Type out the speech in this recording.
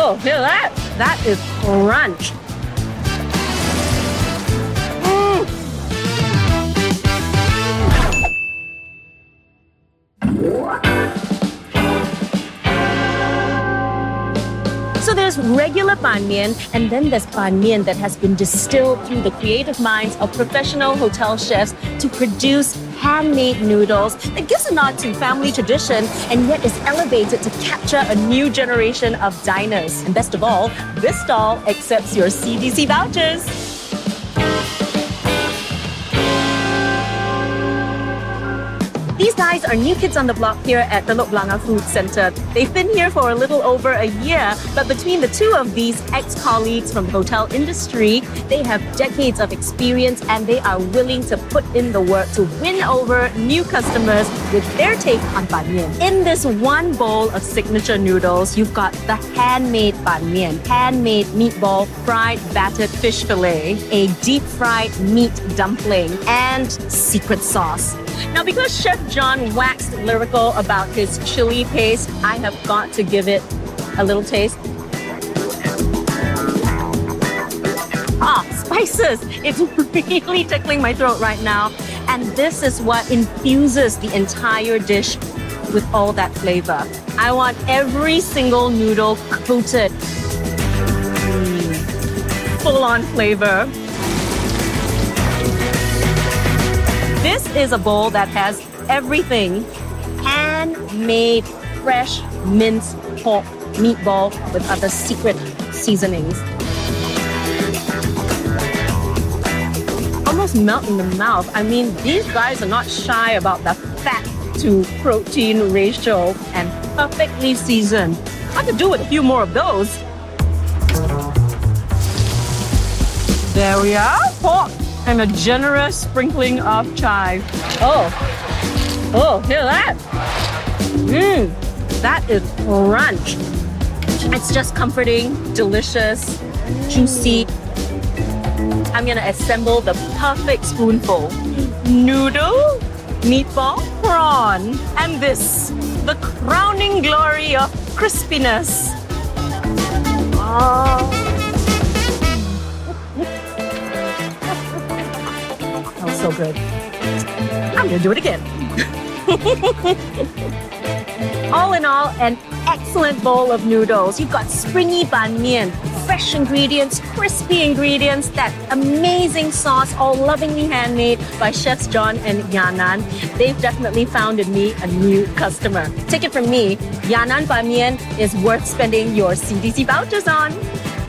Oh, hear that? That is crunch. So there's regular ban mian, and then there's ban mian that has been distilled through the creative minds of professional hotel chefs to produce handmade noodles that gives a nod to family tradition and yet is elevated to capture a new generation of diners. And best of all, this stall accepts your CDC vouchers. These guys are new kids on the block here at Telok Blangah Food Centre. They've been here for a little over a year, but between the two of these ex-colleagues from the hotel industry, they have decades of experience and they are willing to put in the work to win over new customers with their take on ban mian. In this one bowl of signature noodles, you've got the handmade ban mian, handmade meatball, fried battered fish fillet, a deep-fried meat dumpling, and secret sauce. Now, because Chef John waxed lyrical about his chili paste, I have got to give it a little taste. Spices! It's really tickling my throat right now. And this is what infuses the entire dish with all that flavor. I want every single noodle coated. Full-on flavor. This is a bowl that has everything. Handmade, fresh minced pork meatball with other secret seasonings. Almost melt in the mouth. I mean, these guys are not shy about the fat to protein ratio and perfectly seasoned. I could do with a few more of those. There we are. Pork and a generous sprinkling of chive. Oh, hear that? That is crunch. It's just comforting, delicious, juicy. I'm gonna assemble the perfect spoonful. Noodle, meatball, prawn, and this, the crowning glory of crispiness. So good. I'm gonna do it again. All in all, an excellent bowl of noodles. You've got springy ban mian, fresh ingredients, crispy ingredients, that amazing sauce, all lovingly handmade by Chefs John and Yanan. They've definitely found in me a new customer. Take it from me, Yanan Ban Mian is worth spending your CDC vouchers on.